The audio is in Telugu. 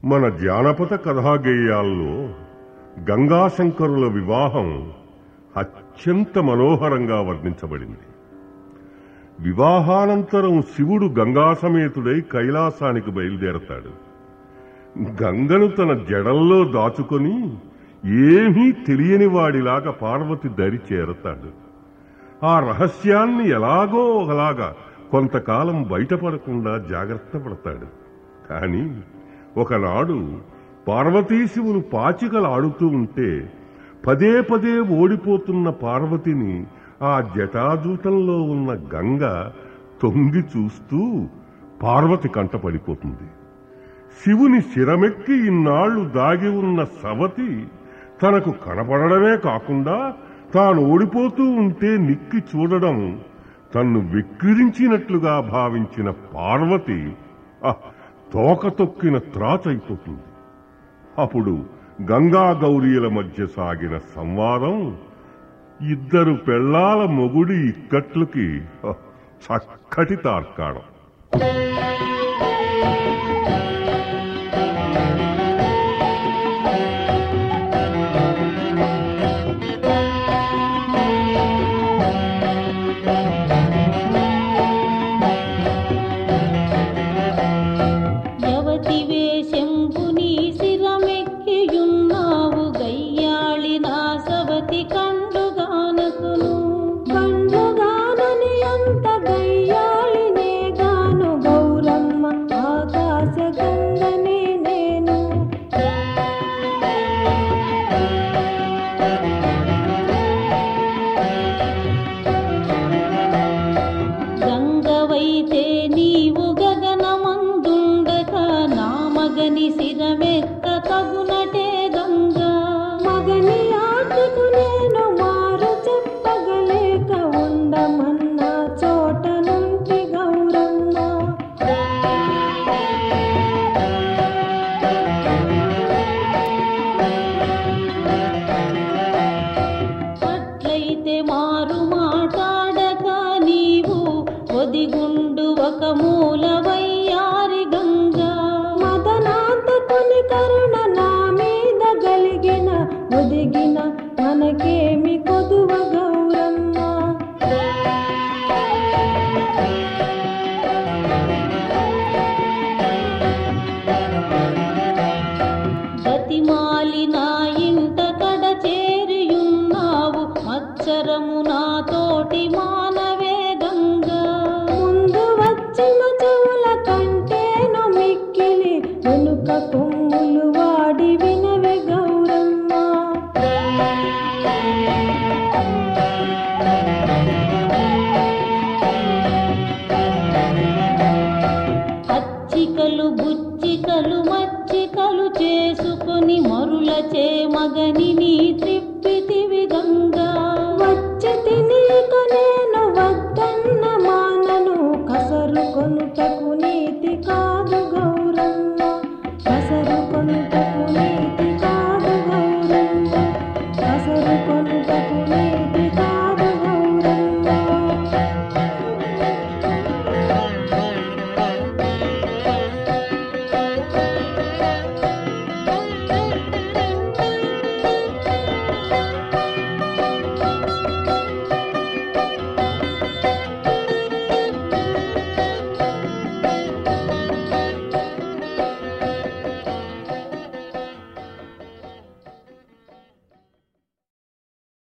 మన జానపద కథాగేయాల్లో గంగాశంకరుల వివాహం అత్యంత మనోహరంగా వర్ణించబడింది. వివాహానంతరం శివుడు గంగాసమేతుడై కైలాసానికి బయలుదేరతాడు. గంగను తన జడల్లో దాచుకొని ఏమీ తెలియని వాడిలాగా పార్వతి దరి చేరతాడు. ఆ రహస్యాన్ని ఎలాగో ఒకలాగా కొంతకాలం బయటపడకుండా జాగ్రత్త పడతాడు. కాని ఒకనాడు పార్వతీశివులు పాచికలాడుతూ ఉంటే పదే పదే ఓడిపోతున్న పార్వతిని ఆ జటాజూటంలో ఉన్న గంగ తొంగి చూస్తూ పార్వతి కంటపడిపోతుంది. శివుని శిరమెక్కి ఇన్నాళ్లు దాగి ఉన్న సవతి తనకు కనపడడమే కాకుండా తాను ఓడిపోతూ ఉంటే నిక్కి చూడడం తన్ను వెక్కిరించినట్లుగా భావించిన పార్వతి తోక తొక్కిన త్రాచైపోతుంది. అప్పుడు గంగా గౌరీల మధ్య సాగిన సంవాదం ఇద్దరు పెళ్లాల మొగుడి ఇక్కట్లుకి చక్కటి తార్కాణం. మగని నీ త్రిప్పితివి గంగా వచ్చి తిని కొనే